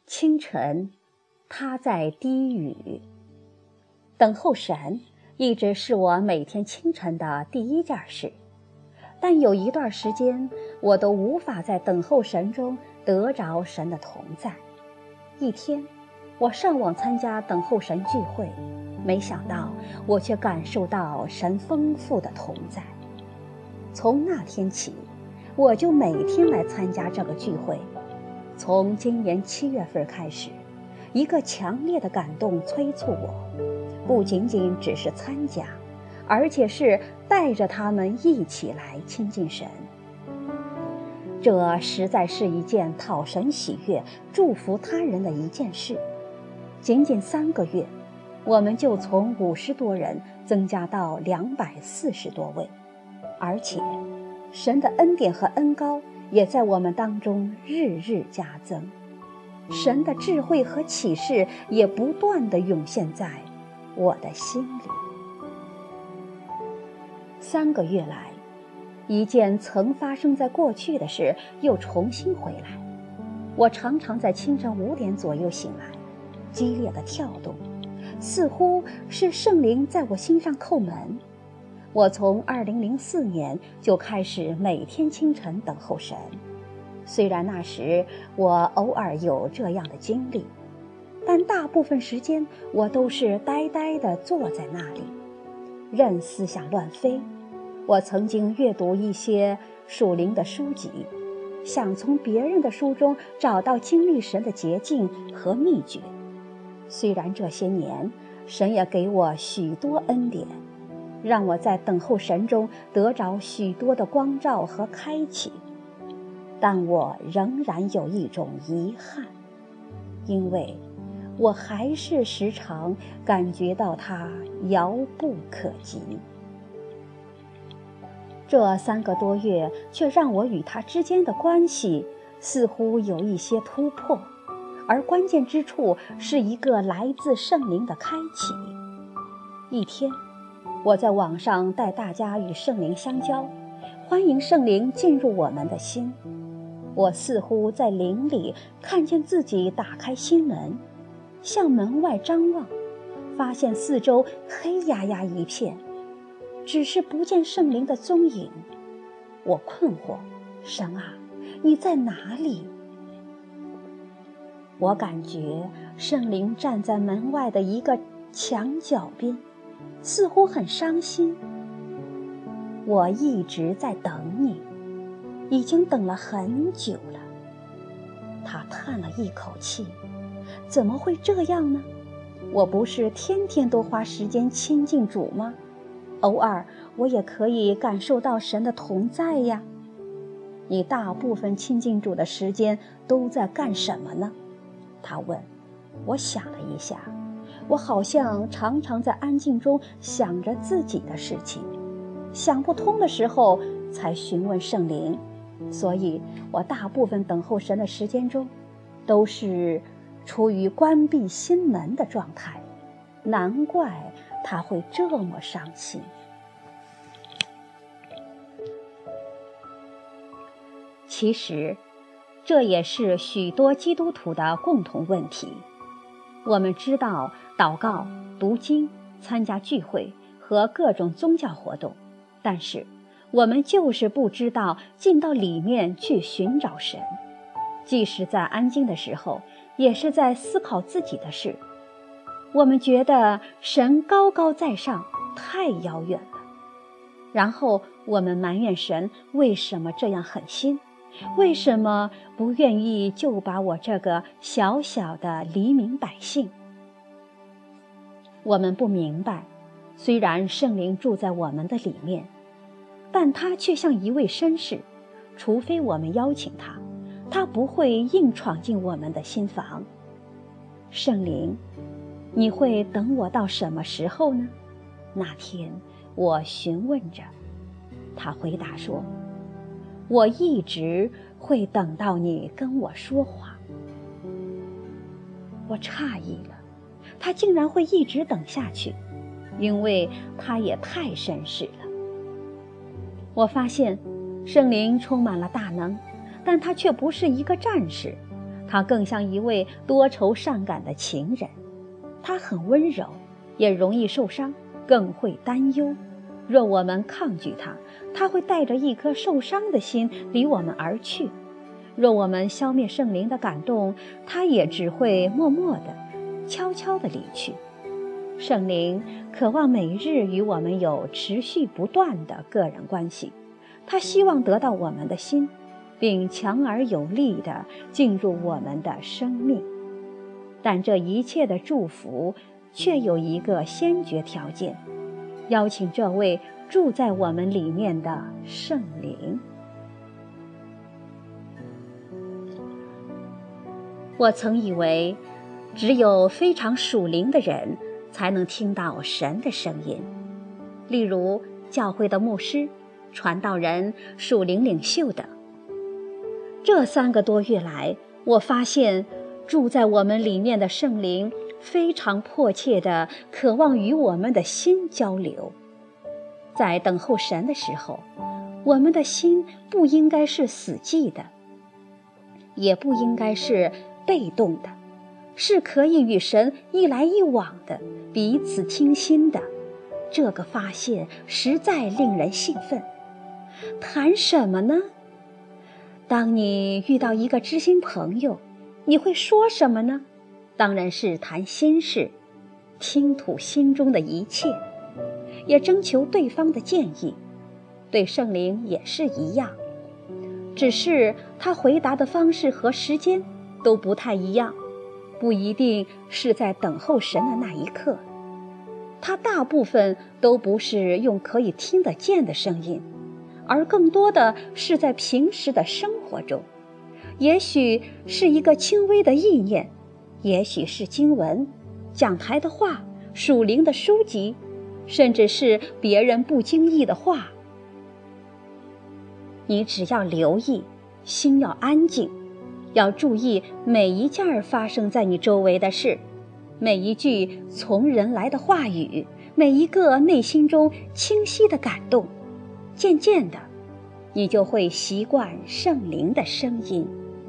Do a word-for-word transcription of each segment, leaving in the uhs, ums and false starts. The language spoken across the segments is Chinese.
清晨，他在低语。等候神一直是我每天清晨的第一件事，但有一段时间，我都无法在等候神中得着神的同在。一天，我上网参加等候神聚会，没想到我却感受到神丰富的同在。从那天起，我就每天来参加这个聚会。从今年七月份开始，一个强烈的感动催促我，不仅仅只是参加，而且是带着他们一起来亲近神。这实在是一件讨神喜悦、祝福他人的一件事。仅仅三个月，我们就从五十多人增加到两百四十多位，而且神的恩典和恩膏也在我们当中日日加增，神的智慧和启示也不断地涌现在我的心里。三个月来，一件曾发生在过去的事又重新回来。我常常在清晨五点左右醒来，激烈的跳动，似乎是圣灵在我心上叩门。我从二零零四年就开始每天清晨等候神，虽然那时我偶尔有这样的经历，但大部分时间我都是呆呆地坐在那里，任思想乱飞。我曾经阅读一些属灵的书籍，想从别人的书中找到经历神的捷径和秘诀。虽然这些年神也给我许多恩典，让我在等候神中得着许多的光照和开启，但我仍然有一种遗憾，因为我还是时常感觉到它遥不可及。这三个多月却让我与他之间的关系似乎有一些突破，而关键之处是一个来自圣灵的开启。一天，我在网上带大家与圣灵相交，欢迎圣灵进入我们的心。我似乎在灵里看见自己打开心门，向门外张望，发现四周黑压压一片，只是不见圣灵的踪影。我困惑，神啊，你在哪里？我感觉圣灵站在门外的一个墙角边，似乎很伤心。我一直在等你，已经等了很久了。他叹了一口气，怎么会这样呢？我不是天天都花时间亲近主吗？偶尔我也可以感受到神的同在呀。你大部分亲近主的时间都在干什么呢？他问。我想了一下，我好像常常在安静中想着自己的事情，想不通的时候才询问圣灵，所以我大部分等候神的时间中都是处于关闭心门的状态，难怪他会这么伤心。其实，这也是许多基督徒的共同问题。我们知道祷告、读经、参加聚会和各种宗教活动，但是我们就是不知道进到里面去寻找神。即使在安静的时候，也是在思考自己的事。我们觉得神高高在上，太遥远了。然后我们埋怨神为什么这样狠心，为什么不愿意就把我这个小小的黎民百姓？我们不明白，虽然圣灵住在我们的里面，但他却像一位绅士，除非我们邀请他，他不会硬闯进我们的心房。圣灵，你会等我到什么时候呢？那天我询问着，他回答说，我一直会等到你跟我说话。我诧异了，他竟然会一直等下去，因为他也太绅士了。我发现圣灵充满了大能，但他却不是一个战士， 他更像一位多愁善感的情人。他很温柔，也容易受伤，更会担忧。若我们抗拒他，他会带着一颗受伤的心离我们而去。若我们消灭圣灵的感动，他也只会默默地、悄悄地离去。圣灵渴望每日与我们有持续不断的个人关系，他希望得到我们的心，并强而有力地进入我们的生命。但这一切的祝福却有一个先决条件，邀请这位住在我们里面的圣灵。我曾以为只有非常属灵的人才能听到神的声音，例如教会的牧师、传道人、属灵领袖等。这三个多月来，我发现住在我们里面的圣灵非常迫切地渴望与我们的心交流。在等候神的时候，我们的心不应该是死寂的，也不应该是被动的，是可以与神一来一往的，彼此倾心的。这个发现实在令人兴奋。谈什么呢？当你遇到一个知心朋友，你会说什么呢？当然是谈心事，倾吐心中的一切，也征求对方的建议。对圣灵也是一样，只是他回答的方式和时间都不太一样，不一定是在等候神的那一刻。他大部分都不是用可以听得见的声音，而更多的是在平时的生活中，也许是一个轻微的意念，也许是经文、讲台的话、属灵的书籍，甚至是别人不经意的话。你只要留意，心要安静，要注意每一件发生在你周围的事，每一句从人来的话语，每一个内心中清晰的感动。渐渐的，你就会习惯圣灵的声音。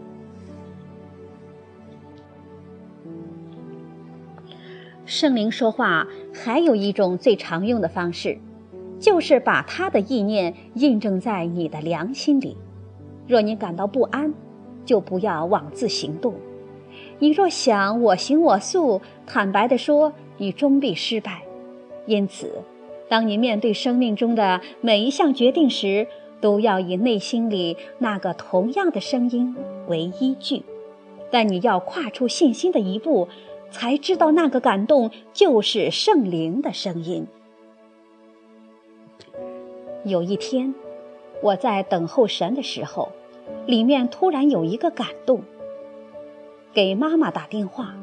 圣灵说话还有一种最常用的方式，就是把他的意念印证在你的良心里。若你感到不安，就不要妄自行动。你若想我行我素，坦白地说，你终必失败。因此，当你面对生命中的每一项决定时，都要以内心里那个同样的声音为依据。但你要跨出信心的一步，才知道那个感动就是圣灵的声音。有一天，我在等候神的时候，里面突然有一个感动，给妈妈打电话。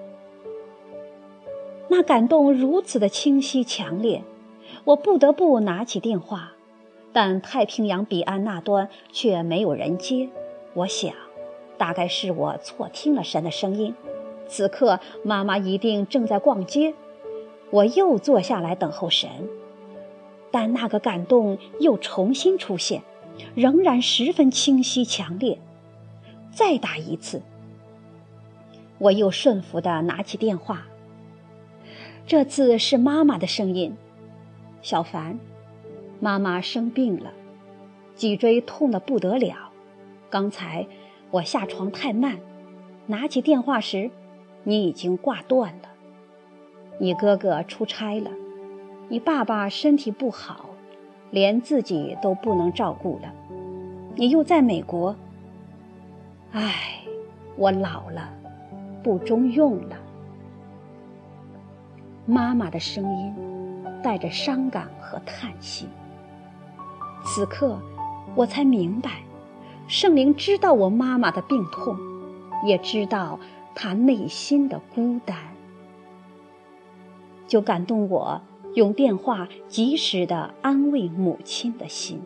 那感动如此的清晰强烈，我不得不拿起电话，但太平洋彼岸那端却没有人接。我想，大概是我错听了神的声音。此刻妈妈一定正在逛街。我又坐下来等候神，但那个感动又重新出现，仍然十分清晰强烈。再打一次，我又顺服地拿起电话。这次是妈妈的声音：小凡，妈妈生病了，脊椎痛得不得了。刚才我下床太慢，拿起电话时，你已经挂断了。你哥哥出差了，你爸爸身体不好，连自己都不能照顾了。你又在美国。唉，我老了，不中用了。妈妈的声音带着伤感和叹息。此刻我才明白，圣灵知道我妈妈的病痛，也知道她内心的孤单，就感动我用电话及时地安慰母亲的心。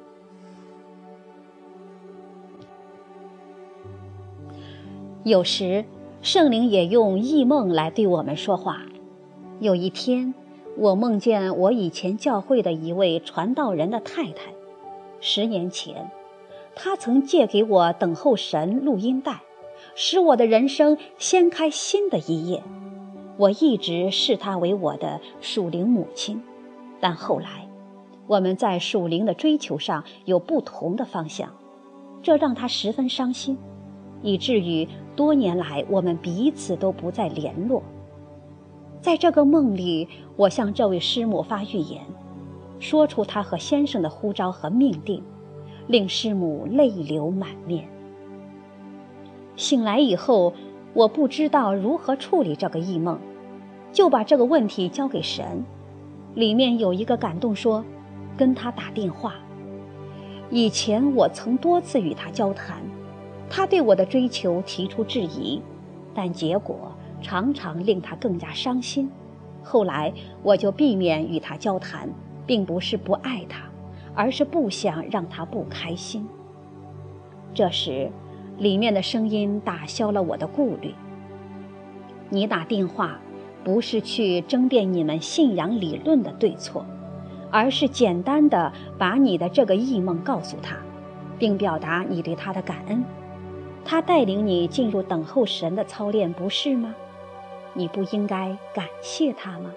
有时圣灵也用异梦来对我们说话。有一天，我梦见我以前教会的一位传道人的太太。十年前，她曾借给我等候神录音带， 使我的人生掀开新的一页。我一直视她为我的属灵母亲，但后来我们在属灵的追求上有不同的方向，这让她十分伤心，以至于多年来我们彼此都不再联络。在这个梦里，我向这位师母发预言，说出她和先生的呼召和命定，令师母泪流满面。醒来以后，我不知道如何处理这个异梦，就把这个问题交给神。里面有一个感动说，跟他打电话。以前我曾多次与他交谈，他对我的追求提出质疑，但结果常常令他更加伤心。后来我就避免与他交谈，并不是不爱他，而是不想让他不开心。这时里面的声音打消了我的顾虑。你打电话不是去争辩你们信仰理论的对错，而是简单的把你的这个异梦告诉他，并表达你对他的感恩。他带领你进入等候神的操练，不是吗？你不应该感谢他吗？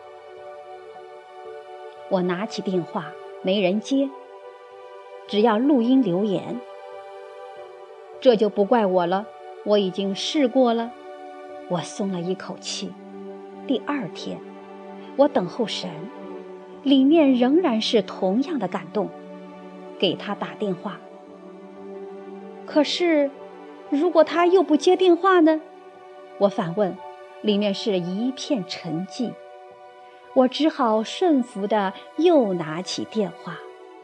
我拿起电话，没人接，只要录音留言。这就不怪我了，我已经试过了。我松了一口气。第二天，我等候神，里面仍然是同样的感动，给他打电话。可是如果他又不接电话呢？我反问，里面是一片沉寂。我只好顺服地又拿起电话。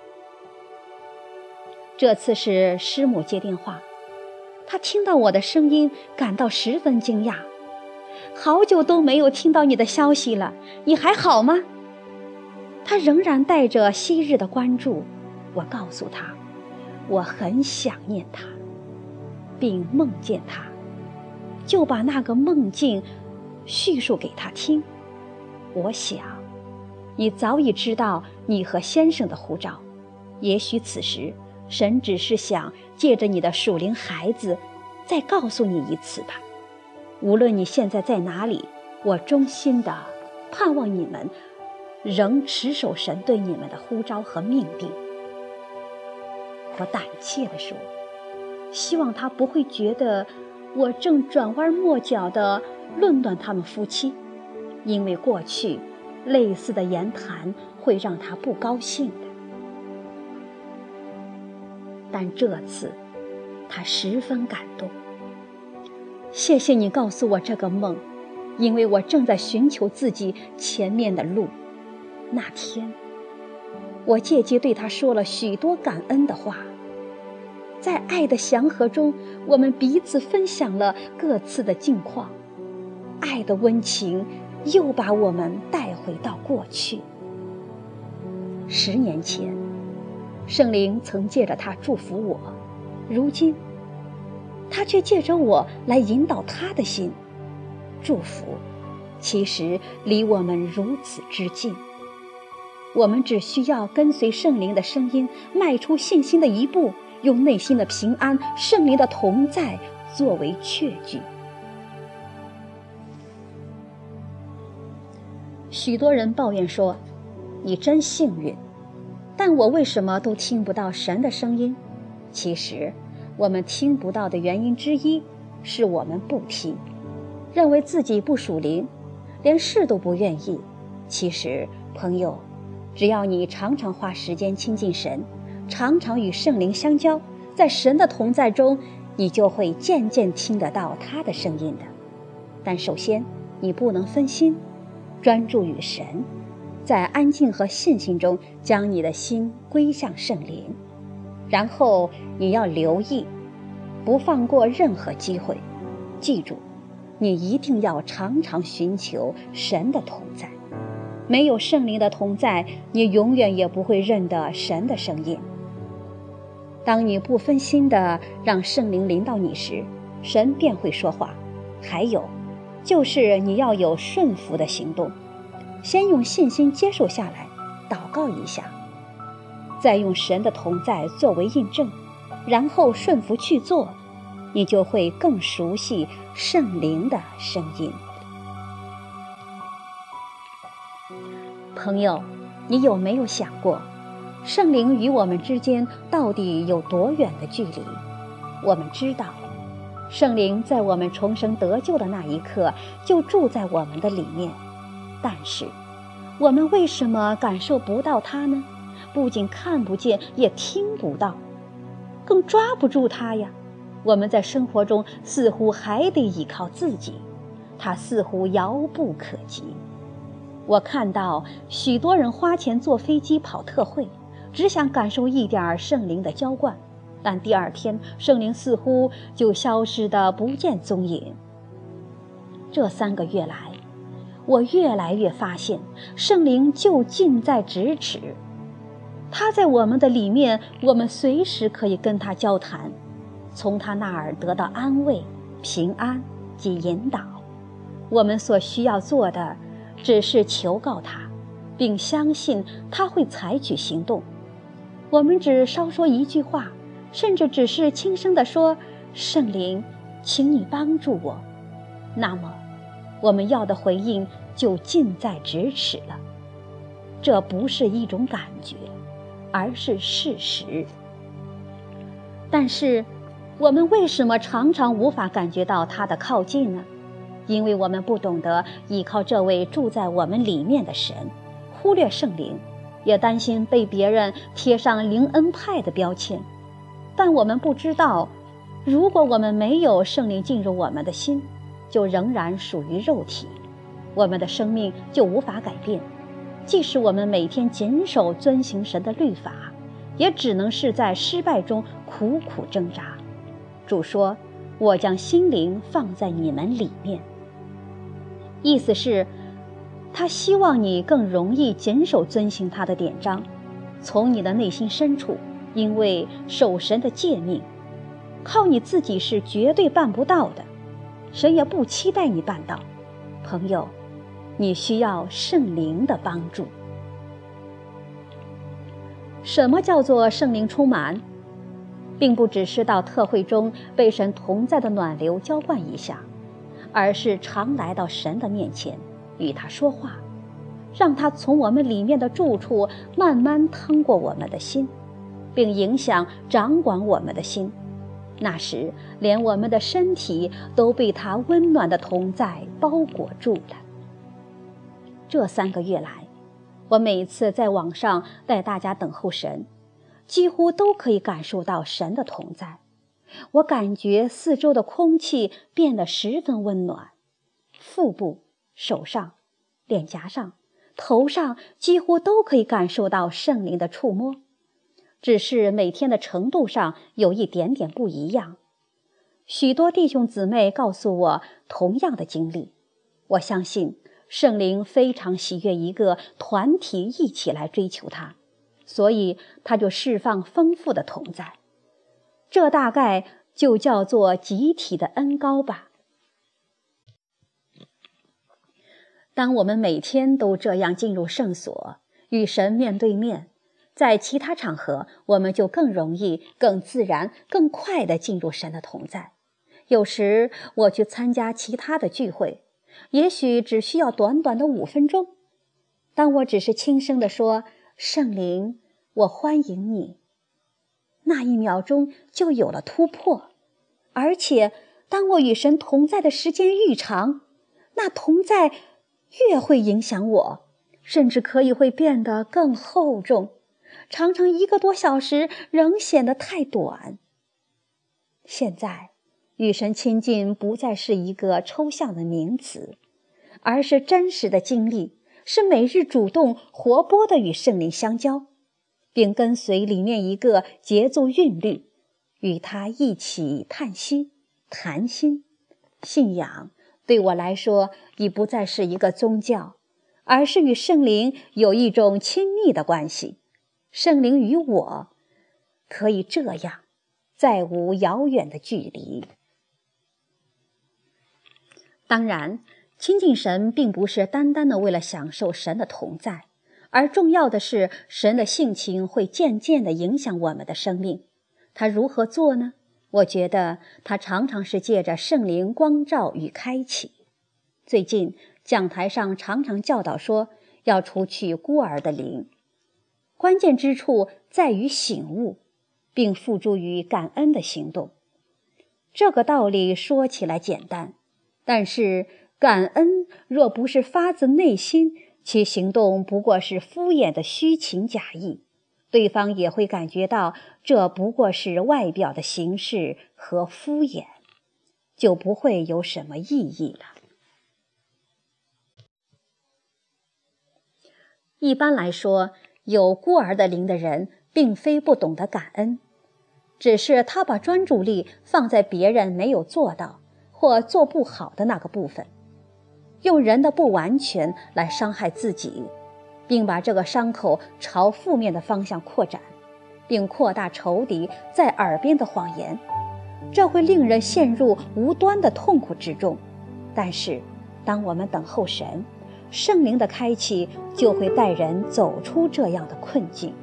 这次是师母接电话，她听到我的声音，感到十分惊讶。好久都没有听到你的消息了，你还好吗？她仍然带着昔日的关注。我告诉她，我很想念她，并梦见她，就把那个梦境叙述给她听。我想，你早已知道你和先生的呼召，也许此时神只是想借着你的属灵孩子再告诉你一次吧。无论你现在在哪里，我衷心的盼望你们仍持守神对你们的呼召和命定。我胆怯地说，希望他不会觉得我正转弯抹角地论断他们夫妻，因为过去类似的言谈会让他不高兴的。但这次他十分感动。谢谢你告诉我这个梦，因为我正在寻求自己前面的路。那天我借机对他说了许多感恩的话，在爱的祥和中，我们彼此分享了各自的近况。爱的温情又把我们带回到过去。十年前，圣灵曾借着他祝福我，如今他却借着我来引导他的心。祝福其实离我们如此之近，我们只需要跟随圣灵的声音，迈出信心的一步，用内心的平安、圣灵的同在作为确据。许多人抱怨说，你真幸运，但我为什么都听不到神的声音？其实我们听不到的原因之一是我们不听，认为自己不属灵，连试都不愿意。其实朋友，只要你常常花时间亲近神，常常与圣灵相交，在神的同在中，你就会渐渐听得到他的声音的。但首先你不能分心，专注于神，在安静和信心中将你的心归向圣灵。然后你要留意，不放过任何机会。记住，你一定要常常寻求神的同在。没有圣灵的同在，你永远也不会认得神的声音。当你不分心地让圣灵临到你时，神便会说话。还有就是你要有顺服的行动，先用信心接受下来，祷告一下，再用神的同在作为印证，然后顺服去做。 你就会更熟悉圣灵的声音。朋友，你有没有想过，圣灵与我们之间到底有多远的距离？我们知道，圣灵在我们重生得救的那一刻就住在我们的里面，但是我们为什么感受不到它呢？不仅看不见，也听不到，更抓不住它呀。我们在生活中似乎还得依靠自己，它似乎遥不可及。我看到许多人花钱坐飞机跑特会，只想感受一点圣灵的浇灌，但第二天圣灵似乎就消失得不见踪影。这三个月来，我越来越发现圣灵就近在咫尺，他在我们的里面，我们随时可以跟他交谈，从他那儿得到安慰、平安及引导。我们所需要做的只是求告他，并相信他会采取行动。我们只稍说一句话，甚至只是轻声地说，圣灵，请你帮助我，那么我们要的回应就近在咫尺了。这不是一种感觉，而是事实。但是我们为什么常常无法感觉到他的靠近呢？因为我们不懂得依靠这位住在我们里面的神，忽略圣灵，也担心被别人贴上灵恩派的标签。但我们不知道，如果我们没有圣灵进入我们的心，就仍然属于肉体，我们的生命就无法改变。即使我们每天谨守遵行神的律法，也只能是在失败中苦苦挣扎。主说，我将心灵放在你们里面，意思是他希望你更容易谨守遵行他的典章，从你的内心深处，因为守神的诫命，靠你自己是绝对办不到的，神也不期待你办到。朋友，你需要圣灵的帮助。什么叫做圣灵充满？并不只是到特会中被神同在的暖流浇灌一下，而是常来到神的面前，与他说话，让他从我们里面的住处慢慢趟过我们的心，并影响掌管我们的心。那时连我们的身体都被他温暖的同在包裹住了。这三个月来，我每次在网上带大家等候神，几乎都可以感受到神的同在。我感觉四周的空气变得十分温暖，腹部、手上、脸颊上、头上几乎都可以感受到圣灵的触摸，只是每天的程度上有一点点不一样。许多弟兄姊妹告诉我同样的经历。我相信圣灵非常喜悦一个团体一起来追求他，所以他就释放丰富的同在。这大概就叫做集体的恩膏吧。当我们每天都这样进入圣所，与神面对面，在其他场合我们就更容易、更自然、更快地进入神的同在。有时我去参加其他的聚会，也许只需要短短的五分钟。当我只是轻声地说，圣灵，我欢迎你，那一秒钟就有了突破。而且当我与神同在的时间愈长，那同在越会影响我，甚至可以会变得更厚重，常常一个多小时仍显得太短。现在与神亲近不再是一个抽象的名词，而是真实的经历，是每日主动活泼地与圣灵相交，并跟随里面一个节奏韵律，与他一起叹息、谈心。信仰对我来说已不再是一个宗教，而是与圣灵有一种亲密的关系。圣灵与我可以这样，再无遥远的距离。当然，亲近神并不是单单的为了享受神的同在，而重要的是神的性情会渐渐地影响我们的生命。他如何做呢？ 我觉得它常常是借着圣灵光照与开启。最近讲台上常常教导说要除去孤儿的灵，关键之处在于醒悟，并付诸于感恩的行动。这个道理说起来简单，但是感恩若不是发自内心，其行动不过是敷衍的虚情假意，对方也会感觉到这不过是外表的形式和敷衍，就不会有什么意义了。一般来说，有孤儿的灵的人并非不懂得感恩，只是他把专注力放在别人没有做到或做不好的那个部分，用人的不完全来伤害自己，并把这个伤口朝负面的方向扩展，并扩大仇敌在耳边的谎言，这会令人陷入无端的痛苦之中。但是当我们等候神，圣灵的开启就会带人走出这样的困境。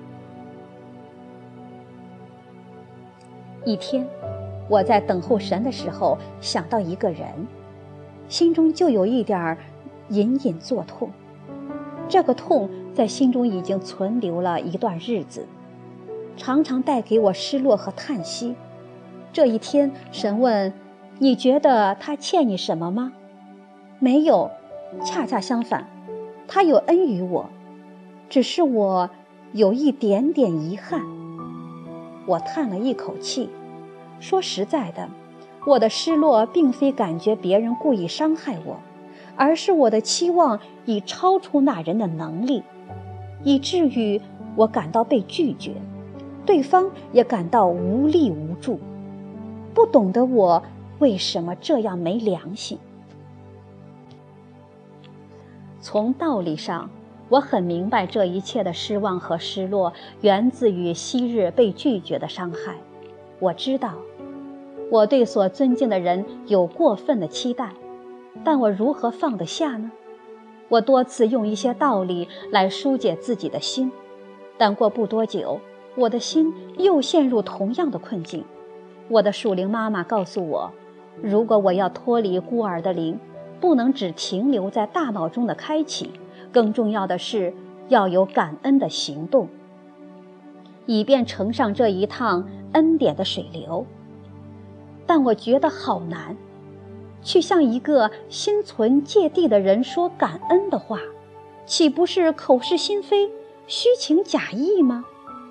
一天，我在等候神的时候想到一个人，心中就有一点隐隐作痛。这个痛在心中已经存留了一段日子，常常带给我失落和叹息。这一天，神问：你觉得他欠你什么吗？没有，恰恰相反，他有恩于我，只是我有一点点遗憾。我叹了一口气，说实在的，我的失落并非感觉别人故意伤害我，而是我的期望已超出那人的能力，以至于我感到被拒绝，对方也感到无力无助。不懂得我为什么这样没良心。从道理上，我很明白这一切的失望和失落源自于昔日被拒绝的伤害。我知道我对所尊敬的人有过分的期待，但我如何放得下呢？我多次用一些道理来疏解自己的心，但过不多久，我的心又陷入同样的困境。我的属灵妈妈告诉我，如果我要脱离孤儿的灵，不能只停留在大脑中的开启，更重要的是要有感恩的行动，以便乘上这一趟恩典的水流。但我觉得好难，去向一个心存芥蒂的人说感恩的话，岂不是口是心非、虚情假意吗？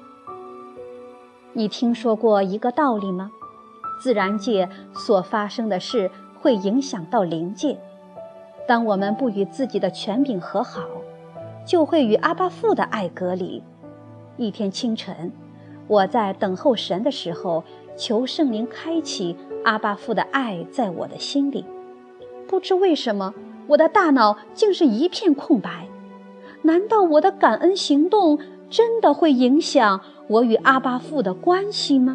你听说过一个道理吗？自然界所发生的事会影响到灵界。当我们不与自己的权柄和好，就会与阿爸父的爱隔离。一天清晨，我在等候神的时候，求圣灵开启阿爸父的爱在我的心里。不知为什么，我的大脑竟是一片空白。难道我的感恩行动真的会影响我与阿爸父的关系吗？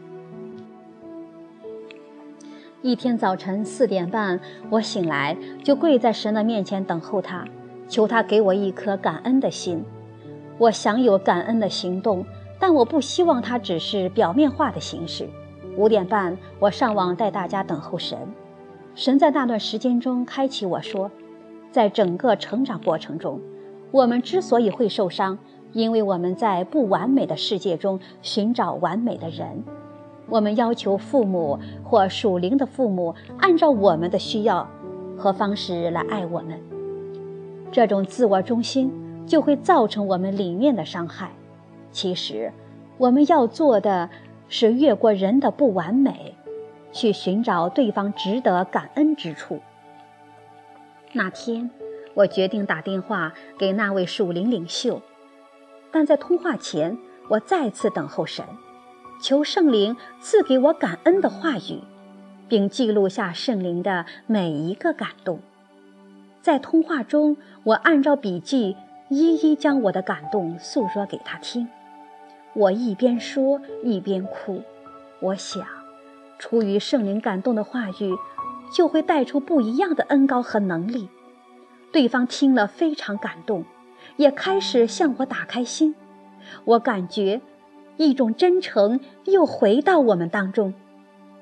一天早晨四点半，我醒来就跪在神的面前等候他，求他给我一颗感恩的心。我想有感恩的行动，但我不希望它只是表面化的形式。五点半，我上网带大家等候神。神在那段时间中开启我说，在整个成长过程中，我们之所以会受伤，因为我们在不完美的世界中寻找完美的人。我们要求父母或属灵的父母按照我们的需要和方式来爱我们，这种自我中心就会造成我们里面的伤害。其实我们要做的是越过人的不完美，去寻找对方值得感恩之处。那天我决定打电话给那位属灵领袖，但在通话前，我再次等候神，求圣灵赐给我感恩的话语，并记录下圣灵的每一个感动。在通话中，我按照笔记一一将我的感动诉说给他听。我一边说一边哭，我想出于圣灵感动的话语就会带出不一样的恩膏和能力。对方听了非常感动，也开始向我打开心。我感觉一种真诚又回到我们当中。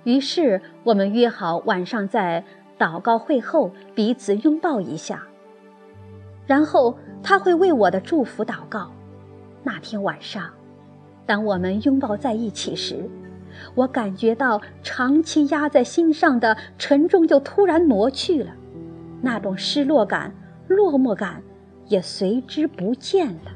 于是我们约好晚上在祷告会后彼此拥抱一下，然后他会为我的祝福祷告。那天晚上，当我们拥抱在一起时，我感觉到长期压在心上的沉重就突然挪去了，那种失落感、落寞感也随之不见了。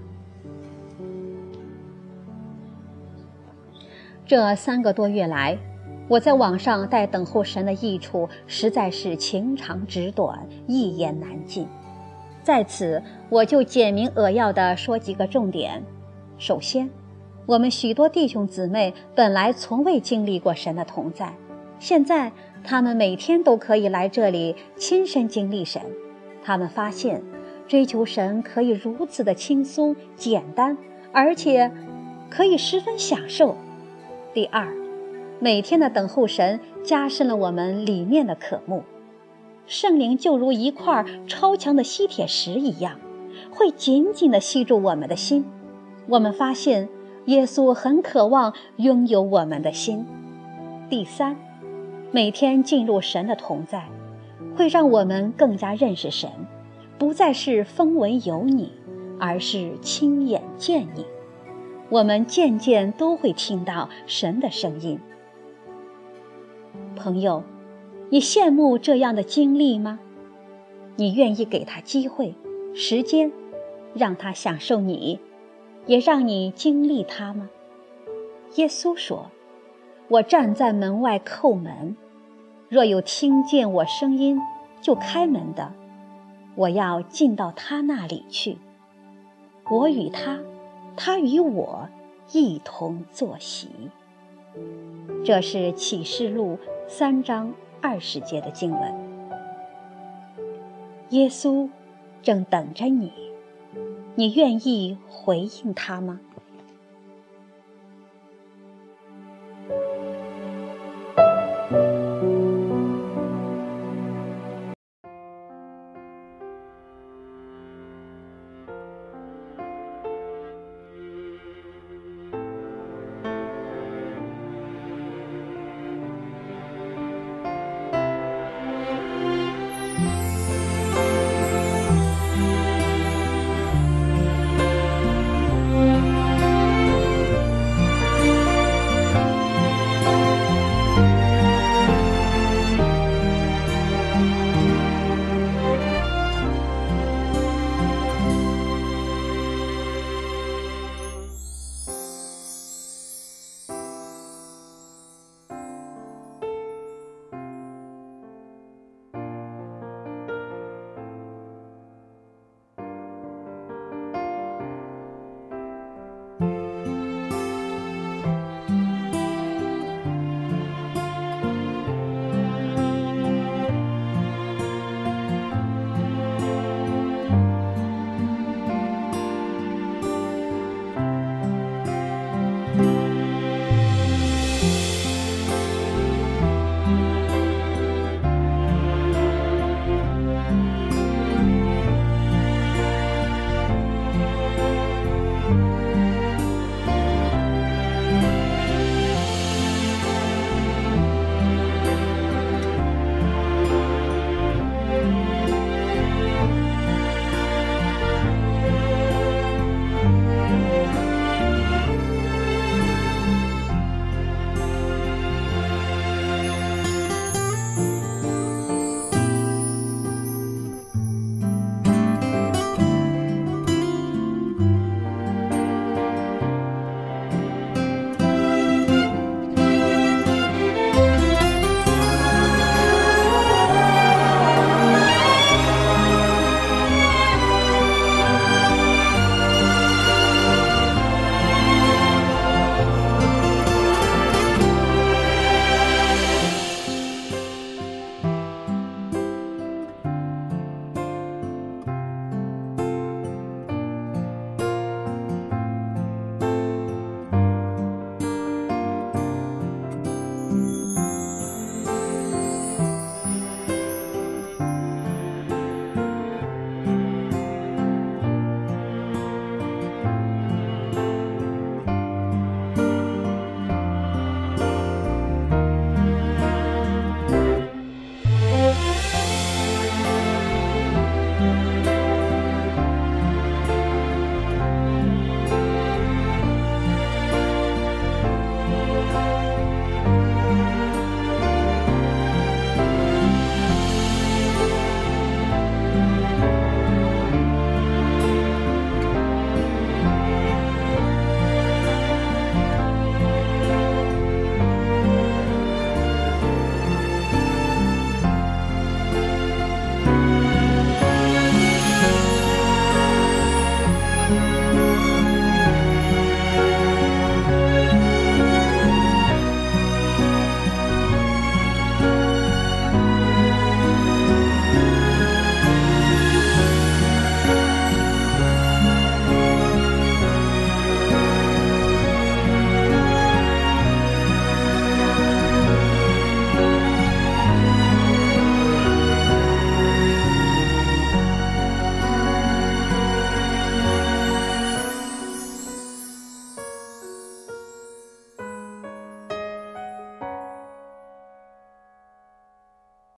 这三个多月来，我在网上带等候神的益处实在是情长纸短，一言难尽。在此，我就简明扼要地说几个重点。首先，我们许多弟兄姊妹本来从未经历过神的同在，现在他们每天都可以来这里亲身经历神。他们发现追求神可以如此的轻松简单，而且可以十分享受。第二，每天的等候神加深了我们里面的渴慕，圣灵就如一块超强的吸铁石一样，会紧紧地吸住我们的心。我们发现耶稣很渴望拥有我们的心。第三，每天进入神的同在，会让我们更加认识神，不再是风闻有你，而是亲眼见你。我们渐渐都会听到神的声音。朋友，你羡慕这样的经历吗？你愿意给他机会、时间，让他享受你，也让你经历他吗？耶稣说，我站在门外叩门，若有听见我声音就开门的，我要进到他那里去，我与他，他与我一同坐席。这是启示录三章二十节的经文。耶稣正等着你，你愿意回应他吗？